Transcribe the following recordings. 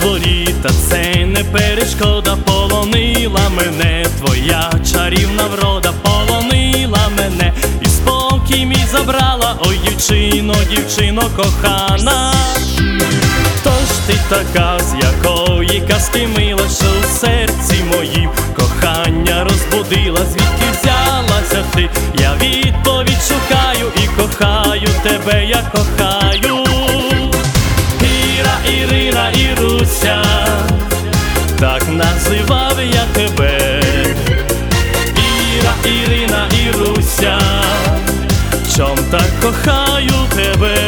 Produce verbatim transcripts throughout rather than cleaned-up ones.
дворі, та це не перешкода. Полонила мене твоя чарівна врода, полонила мене і спокій мій забрала. Ой, дівчино, дівчино кохана, хто ж ти така, з якої казки мила, що в серці моїм кохання розбудила? Звідки взялася ти? Я відповідь шукаю і кохаю тебе, я кохаю. Іра, Ірина, Іруся, так називав я тебе. Іра, Ірина, Іруся, чом так кохаю тебе?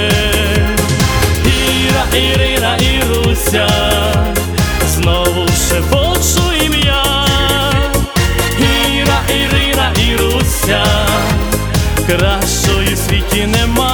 Іра, Ірина, Іруся, знову шепочу ім'я. Іра, Ірина, Іруся, кращої в світі нема.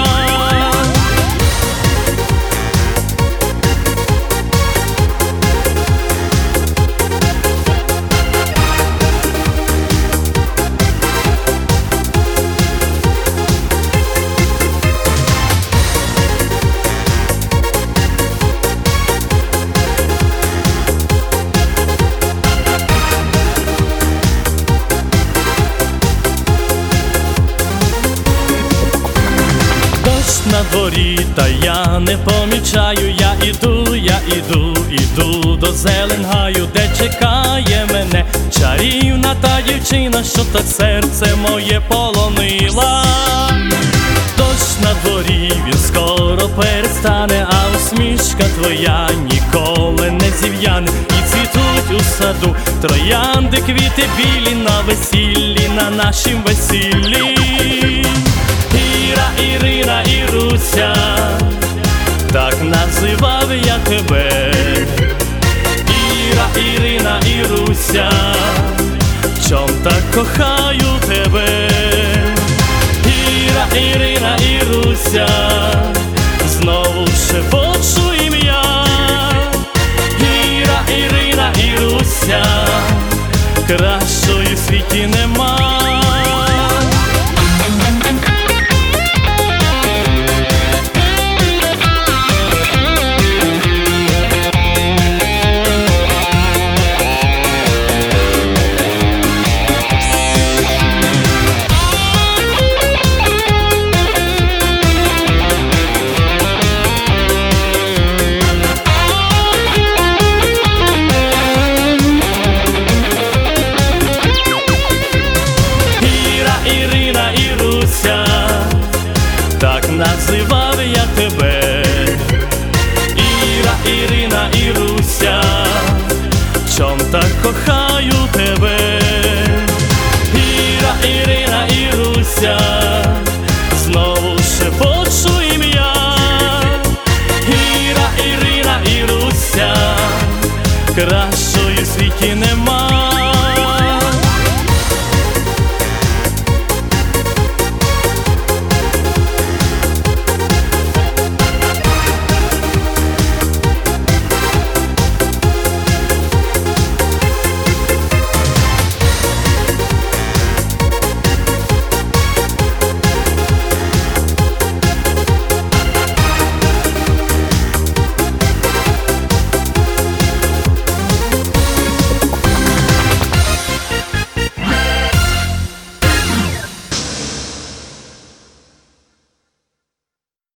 На дворі, та я не помічаю, я іду, я іду, іду до Зеленгаю, де чекає мене чарівна та дівчина, що так серце моє полонила. Дощ на дворі, він скоро перестане, а усмішка твоя ніколи не зів'яне. І цвітуть у саду троянди, квіти білі на весіллі, на нашім весіллі. Іра, Ірина, Іруся, так називав я тебе. Іра, Ірина, Іруся, чом так кохаю тебе? Іра, Ірина, Іруся, знову шепочу ім'я. Іра, Ірина, Іруся, кращої в світі нема.